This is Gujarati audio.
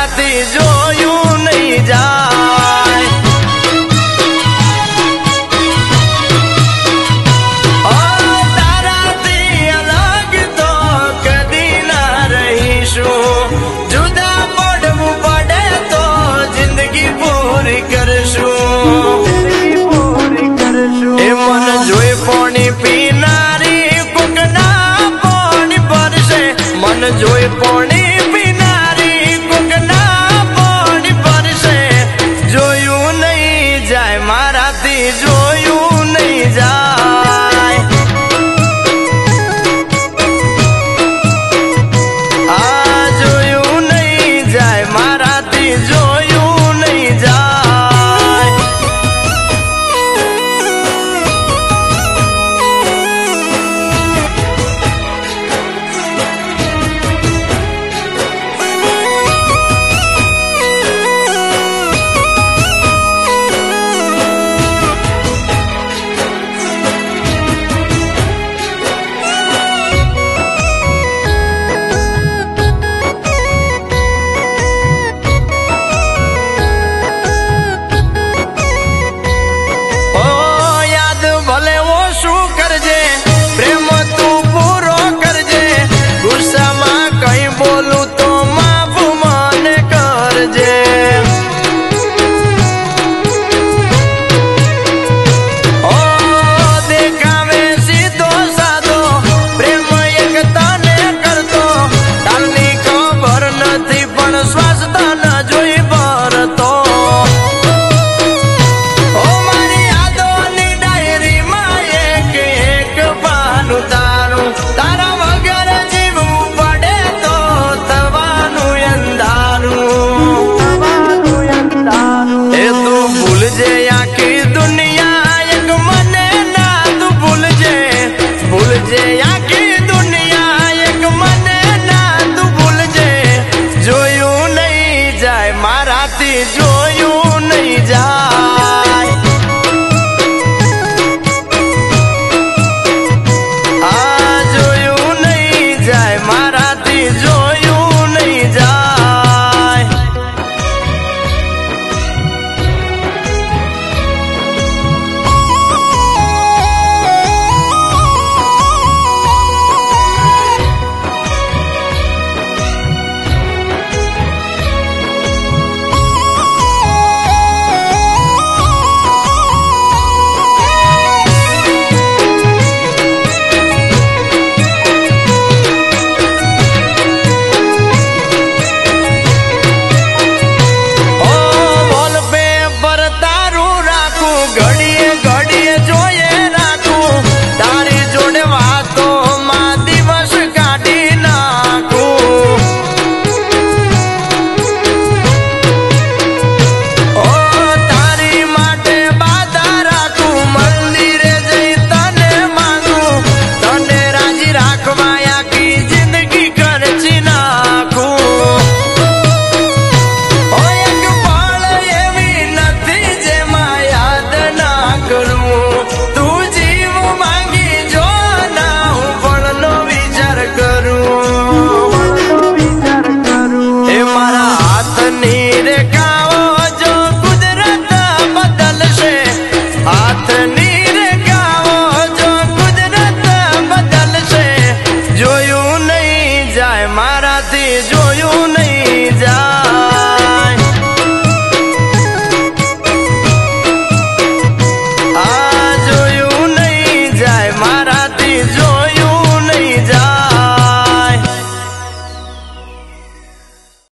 મારાથી જોયું નહીં જાય તારાથી અલગ તો કદી ના રહીશું જુદા પડવું પડે તો જિંદગી પૂરી કરશું એ મન જોઈ પાણી પીનારી કોકના પાણી ભરશે મન જોઈ પાણી પીનારી કોકના પાણી ભરશે જોયું નહીં જાય મારાથી જોયું નહીં જાય આ જોયું નહીં જાય મારાથી જોયું નહીં જાય જોયું નહીં જાય આ જોયું નહીં જાય મારાથી જોયું નહીં જાય મારાથી જોયું નહીં